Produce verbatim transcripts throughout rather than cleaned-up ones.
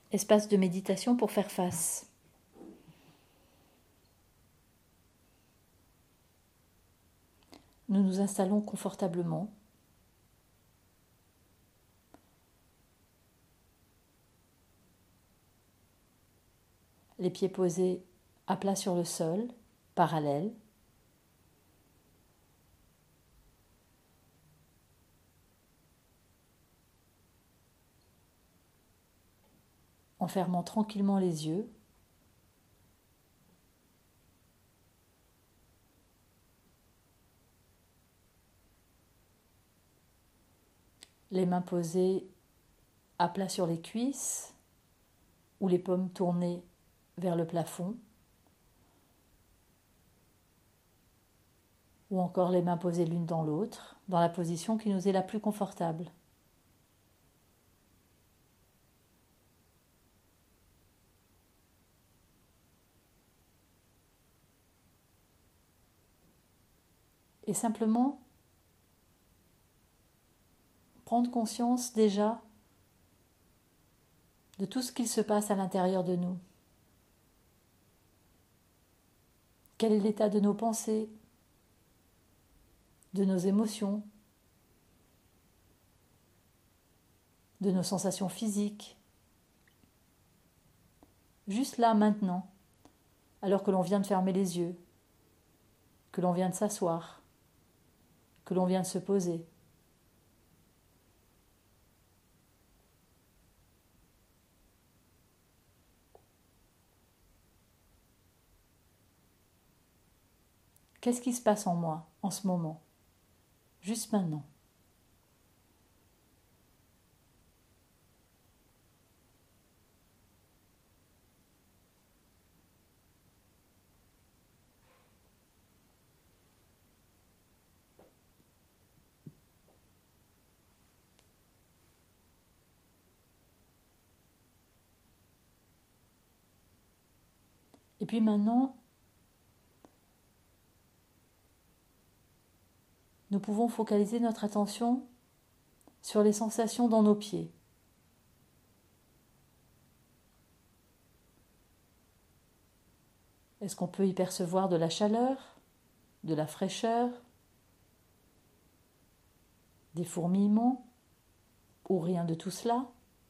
espace de méditation pour faire face. Nous nous installons confortablement. Les pieds posés à plat sur le sol, parallèles. En fermant tranquillement les yeux. Les mains posées à plat sur les cuisses ou les paumes tournées vers le plafond. Ou encore les mains posées l'une dans l'autre, dans la position qui nous est la plus confortable. Et simplement prendre conscience déjà de tout ce qu'il se passe à l'intérieur de nous. Quel est l'état de nos pensées, de nos émotions, de nos sensations physiques. Juste là, maintenant, alors que l'on vient de fermer les yeux, que l'on vient de s'asseoir, que l'on vient de se poser. Qu'est-ce qui se passe en moi en ce moment, juste maintenant? Et puis maintenant, nous pouvons focaliser notre attention sur les sensations dans nos pieds. Est-ce qu'on peut y percevoir de la chaleur, de la fraîcheur, des fourmillements, ou rien de tout cela?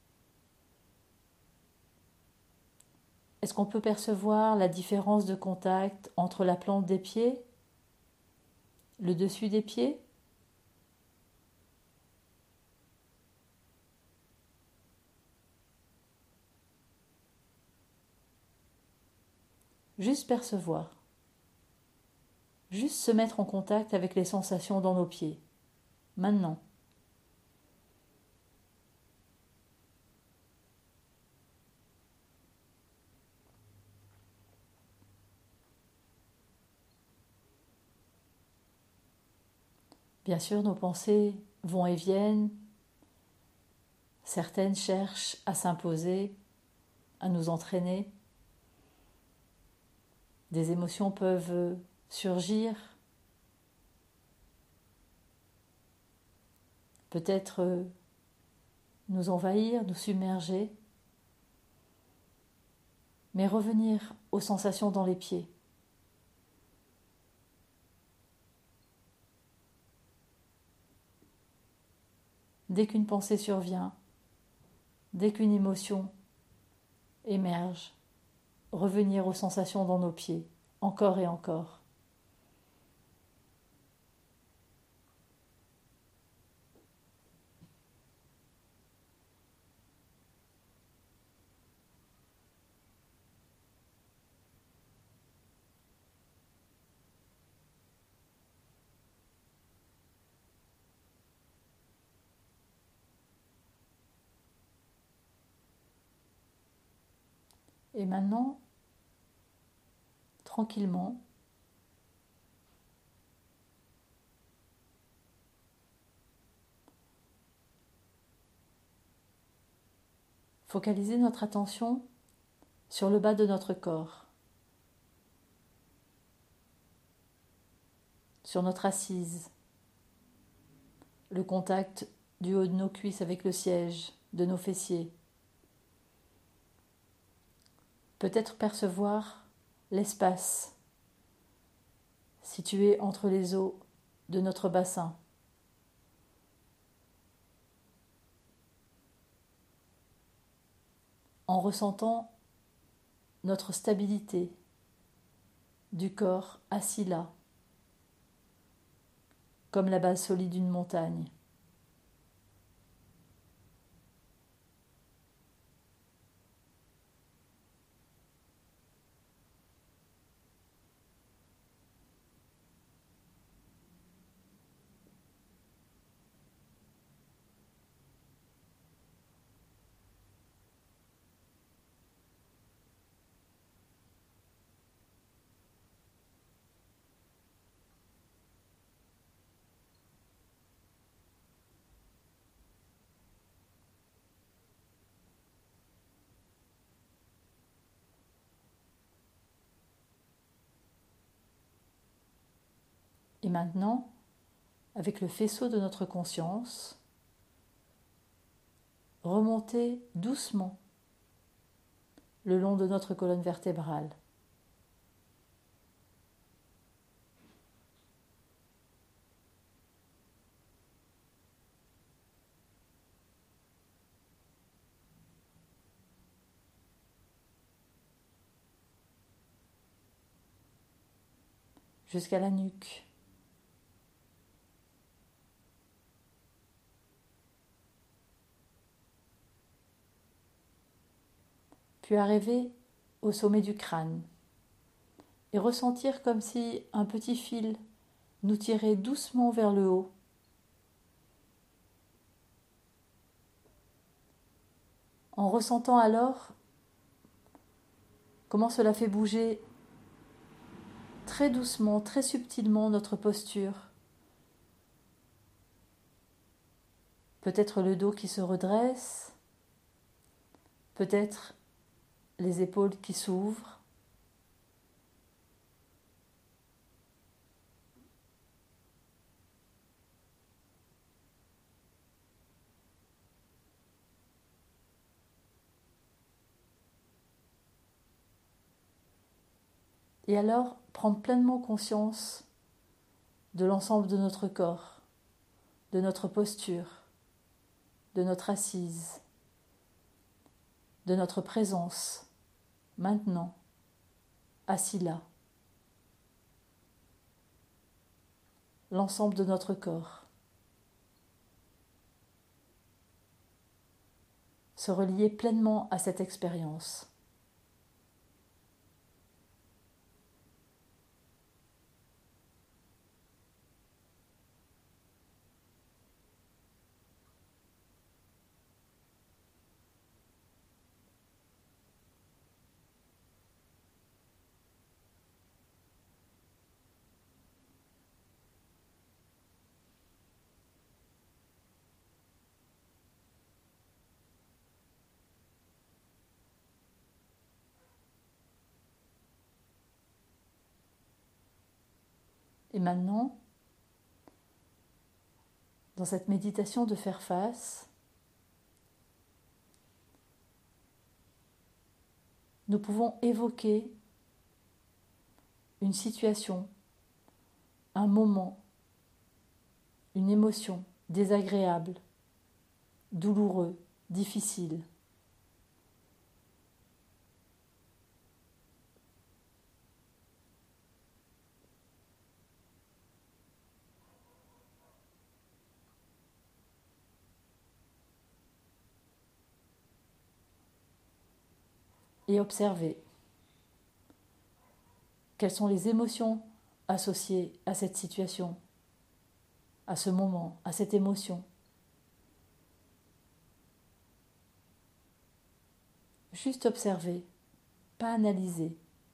Est-ce qu'on peut percevoir la différence de contact entre la plante des pieds, le dessus des pieds? Juste percevoir. Juste se mettre en contact avec les sensations dans nos pieds. Maintenant. Bien sûr, nos pensées vont et viennent. Certaines cherchent à s'imposer, à nous entraîner. Des émotions peuvent surgir. Peut-être nous envahir, nous submerger. Mais revenir aux sensations dans les pieds. Dès qu'une pensée survient, dès qu'une émotion émerge, revenir aux sensations dans nos pieds, encore et encore. Et maintenant, tranquillement, focaliser notre attention sur le bas de notre corps, sur notre assise, le contact du haut de nos cuisses avec le siège, de nos fessiers. peut-être percevoir l'espace situé entre les eaux de notre bassin. En ressentant notre stabilité du corps assis là, comme la base solide d'une montagne. Et maintenant, avec le faisceau de notre conscience, remontez doucement le long de notre colonne vertébrale. Jusqu'à la nuque. Puis arriver au sommet du crâne et ressentir comme si un petit fil nous tirait doucement vers le haut. En ressentant alors comment cela fait bouger très doucement, très subtilement notre posture. Peut-être le dos qui se redresse, peut-être les épaules qui s'ouvrent. Et alors, prendre pleinement conscience de l'ensemble de notre corps, de notre posture, de notre assise, de notre présence, maintenant, assis là. L'ensemble de notre corps. Se relier pleinement à cette expérience. Et maintenant, dans cette méditation de faire face, nous pouvons évoquer une situation, un moment, une émotion désagréable, douloureux, difficile. Et observer quelles sont les émotions associées à cette situation, à ce moment, à cette émotion. Juste observer, pas analyser.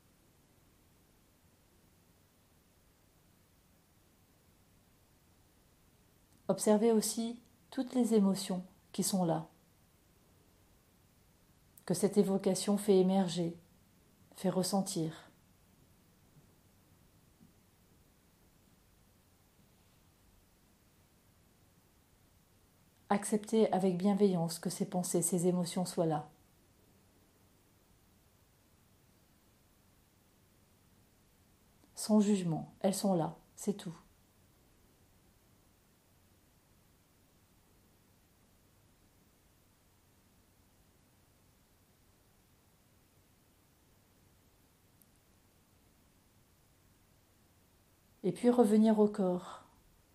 Observer aussi toutes les émotions qui sont là, que cette évocation fait émerger, fait ressentir. Accepter avec bienveillance que ces pensées, ces émotions soient là. sans jugement. Elles sont là, c'est tout. Et puis revenir au corps,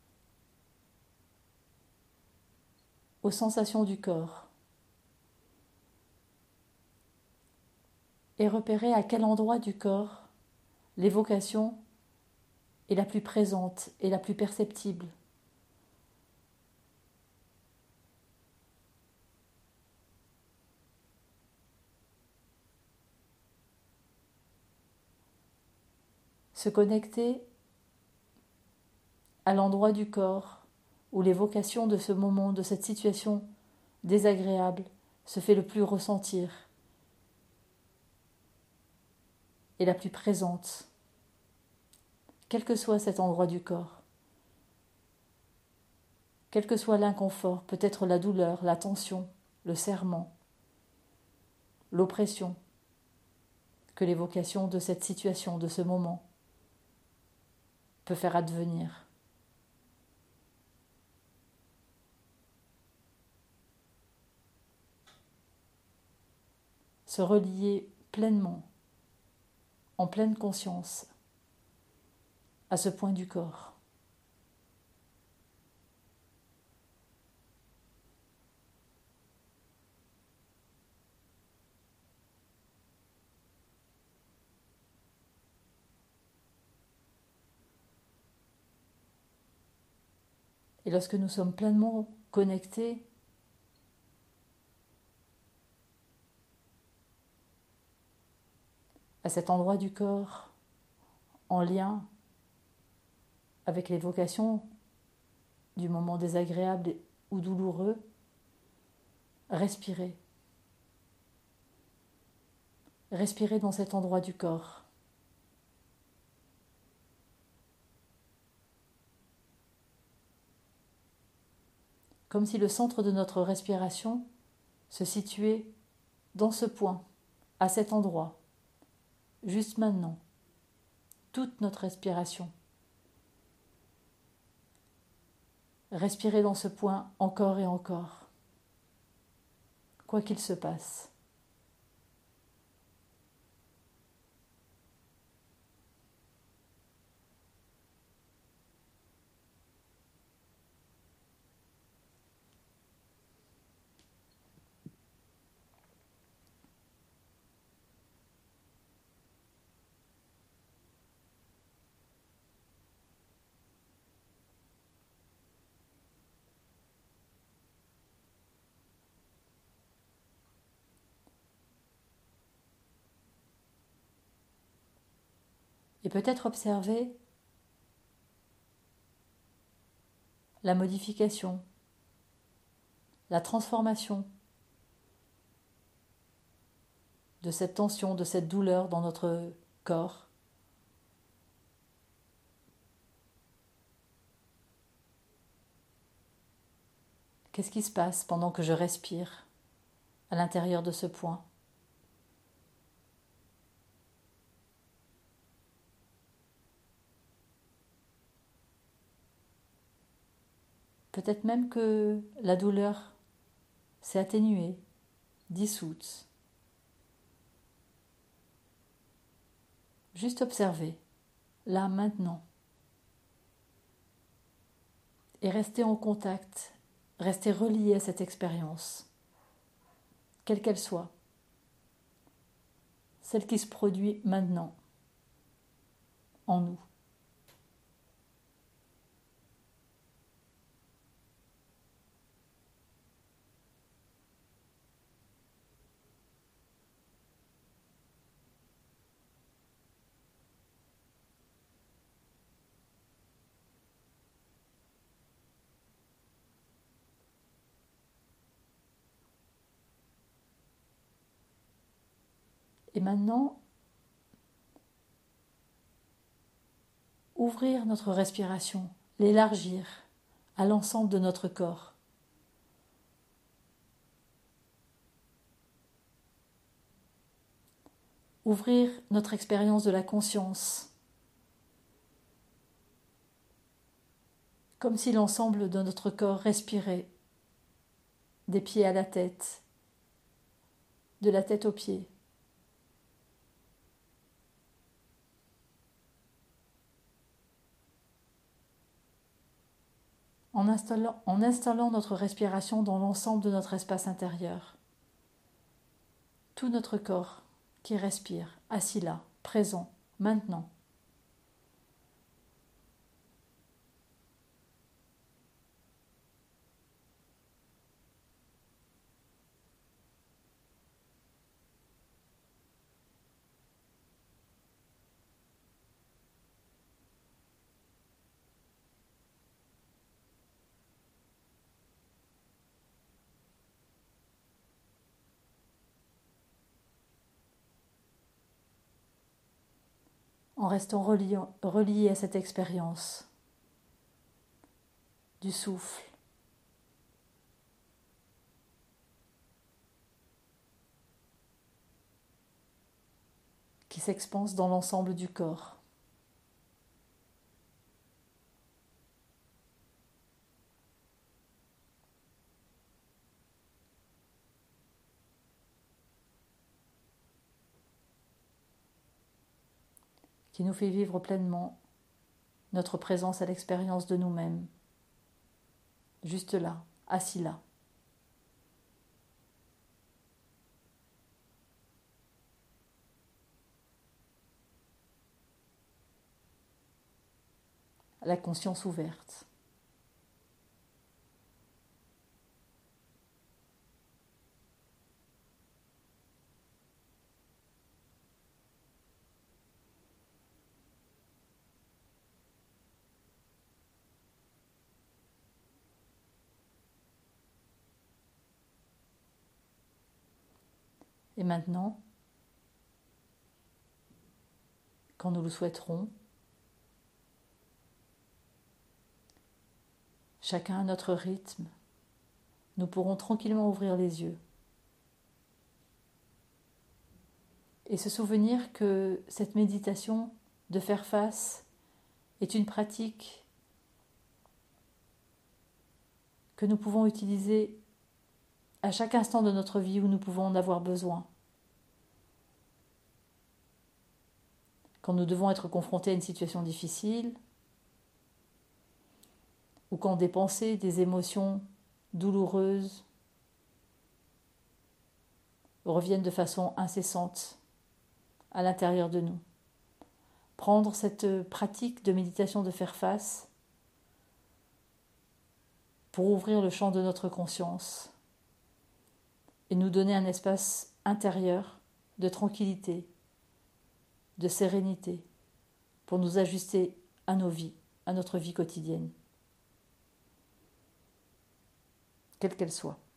aux sensations du corps. Et repérer à quel endroit du corps l'évocation est la plus présente et la plus perceptible. Se connecter à l'endroit du corps où l'évocation de ce moment, de cette situation désagréable se fait le plus ressentir et la plus présente, quel que soit cet endroit du corps, quel que soit l'inconfort, peut-être la douleur, la tension, le serrement, l'oppression que l'évocation de cette situation, de ce moment, peut faire advenir. Se relier pleinement, en pleine conscience, à ce point du corps. Et lorsque nous sommes pleinement connectés à cet endroit du corps, en lien avec l'évocation du moment désagréable ou douloureux, respirez. Respirez dans cet endroit du corps. Comme si le centre de notre respiration se situait dans ce point, à cet endroit, juste maintenant, toute notre respiration. Respirez dans ce point encore et encore, quoi qu'il se passe. Et peut-être observer la modification, la transformation de cette tension, de cette douleur dans notre corps. Qu'est-ce qui se passe pendant que je respire à l'intérieur de ce point ? Peut-être même que la douleur s'est atténuée, dissoute. Juste observer, là, maintenant. Et rester en contact, rester relié à cette expérience, quelle qu'elle soit. Celle qui se produit maintenant, en nous. Et maintenant, ouvrir notre respiration, l'élargir à l'ensemble de notre corps. Ouvrir notre expérience de la conscience comme si l'ensemble de notre corps respirait, des pieds à la tête, de la tête aux pieds. En installant, en installant notre respiration dans l'ensemble de notre espace intérieur. Tout notre corps qui respire, assis là, présent, maintenant. En restant relié, relié à cette expérience du souffle, qui s'expanse dans l'ensemble du corps. Qui nous fait vivre pleinement notre présence à l'expérience de nous-mêmes, juste là, assis là. La conscience ouverte. Et maintenant, quand nous le souhaiterons, chacun à notre rythme, nous pourrons tranquillement ouvrir les yeux et se souvenir que cette méditation de faire face est une pratique que nous pouvons utiliser à chaque instant de notre vie où nous pouvons en avoir besoin. Quand nous devons être confrontés à une situation difficile, ou quand des pensées, des émotions douloureuses reviennent de façon incessante à l'intérieur de nous. Prendre cette pratique de méditation de faire face pour ouvrir le champ de notre conscience et nous donner un espace intérieur de tranquillité, de sérénité, pour nous ajuster à nos vies, à notre vie quotidienne, quelle qu'elle soit.